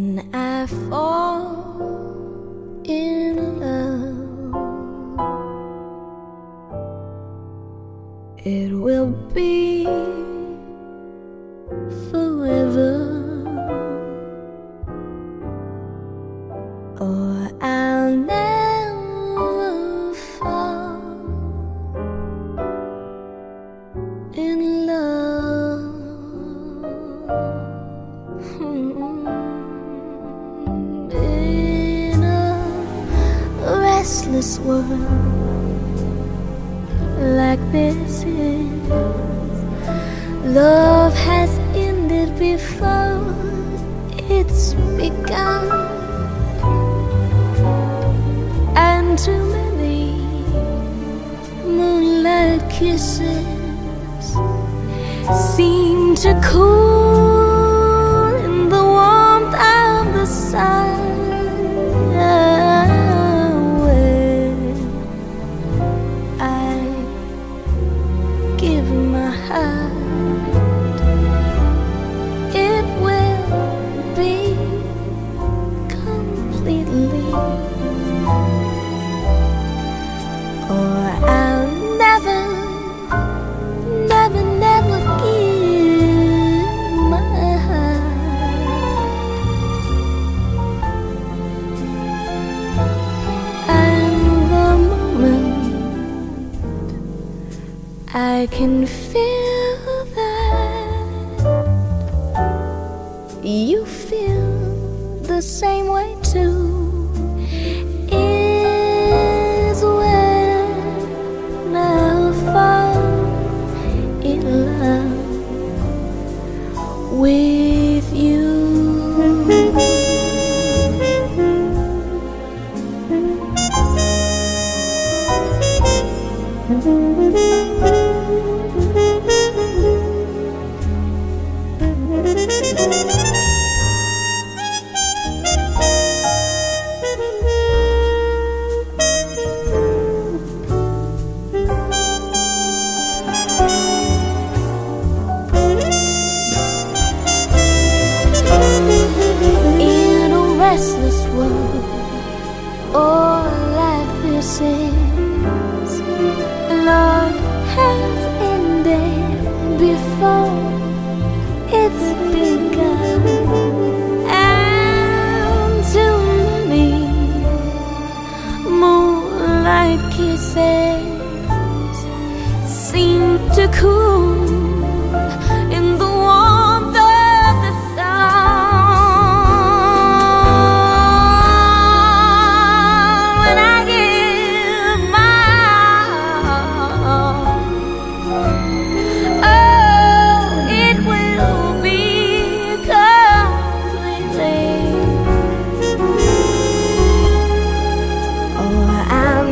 when I fall in love, it will be forever, or I'll never fall in love. In a restless world like this is, love has ended before it's begun, and too many moonlight kisses seem to cool in the warmth of the sun. When I give my heart, it will be completely, or I'll never give my heart. And the moment I can feel that you feel the same way too, is when I fall in love with you. In a restless world, or like this is, love has ended before it's begun, and too many moonlight kisses seem to cool in the warmth of the sun. When I give my all, oh, it will be completely, or I'll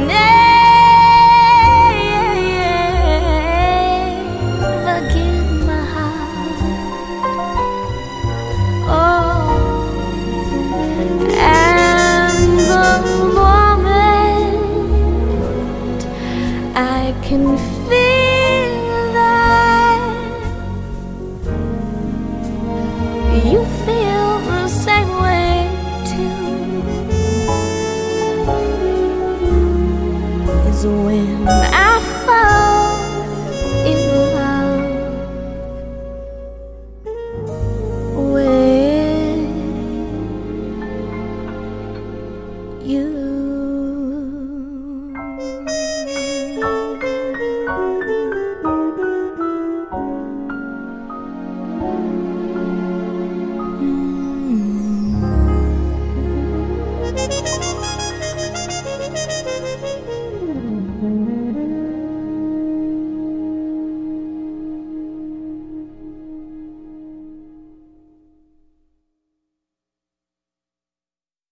never give my heart. Oh, and the moment I can feel that you feel the same way too, is when